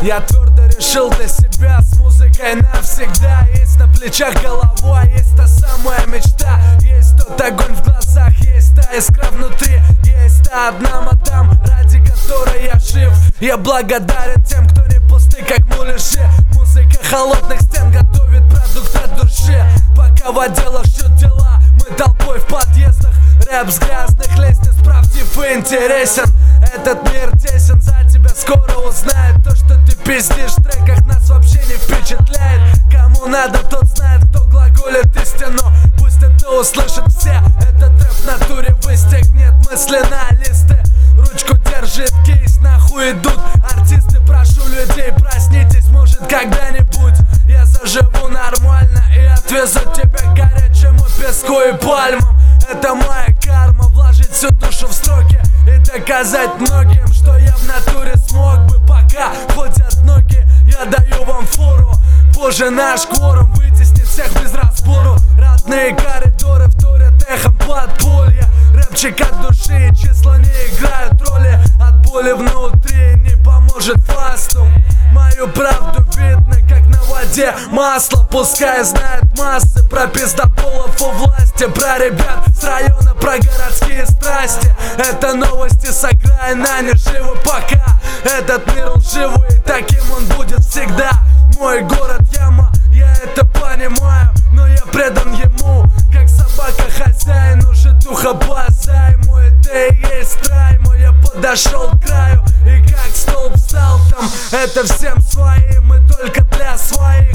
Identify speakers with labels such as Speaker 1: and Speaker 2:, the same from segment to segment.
Speaker 1: Я твердо решил для себя с музыкой навсегда. Есть на плечах голова, есть та самая мечта. Есть тот огонь в глазах, есть та искра внутри. Есть та одна мадам, ради которой я жив. Я благодарен тем, кто не пусты, как муляжи. Музыка холодных стен готовит продукт от души. Пока в отделах шьют дела, мы толпой в подъездах. Рэп с грязных лестниц правдив и интересен. Этот мир тесен, за тебя скоро узнает. То, что ты пиздишь в треках, нас вообще не впечатляет. Кому надо, тот знает, кто глаголит истину. Пусть это услышат все, этот рэп в натуре выстегнет мысли на листы. Ручку держит кейс, нахуй идут артисты. Прошу людей, проснитесь, может когда-нибудь я заживу нормально и отвезу тебя к горячему песку и пальмам. Это моя карма, вложить всю душу в строки и доказать многим, что я в натуре смог бы. Пока ходят ноги, я даю вам фору. Позже наш кворум вытеснит всех без разбору. Родные коридоры вторят эхом подполья. Рэпчик от души, числа не играют роли. От боли внутри не поможет фастум. Мою правду видно, как на воде масло. Пускай знает массы про пиздополов у власти, про ребят с района, про городские страсти. Это новости с окраин, они живы пока. Этот мир лживый, и таким он будет всегда. Мой город яма, я это понимаю, но я предан ему, как собака хозяину. Житуха по займу, это и есть рай мой. Я подошел к краю и как столб стал там. Это всем своим, мы только для своих.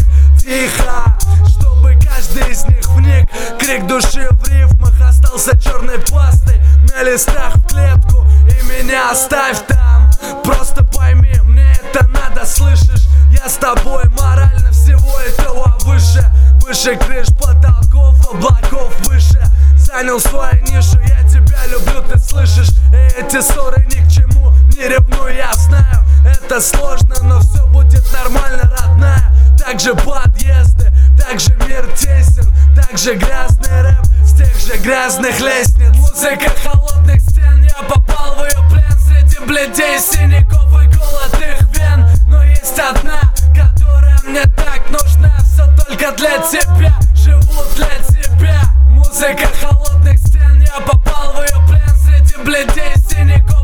Speaker 1: Тихо, чтобы каждый из них вник. Крик души в рифмах остался черной пастой на листах в клетку. И меня оставь там, просто пойми, мне это надо, слышишь? Я с тобой морально всего этого выше. Выше крыш, потолков, облаков выше. Занял свою нишу, я тебя люблю, ты слышишь? И эти ссоры ни к чему, не ревную, я знаю. Это сложно, но все будет нормально, родная. Также подъезды, также мир тесен, также грязный рэп с тех же грязных лестниц. Музыка холодных стен, я попал в ее плен. Среди бледей, синяков и голодных вен. Но есть одна, которая мне так нужна. Все только для тебя, живу для тебя. Музыка холодных стен, я попал в ее плен. Среди бледей, синяков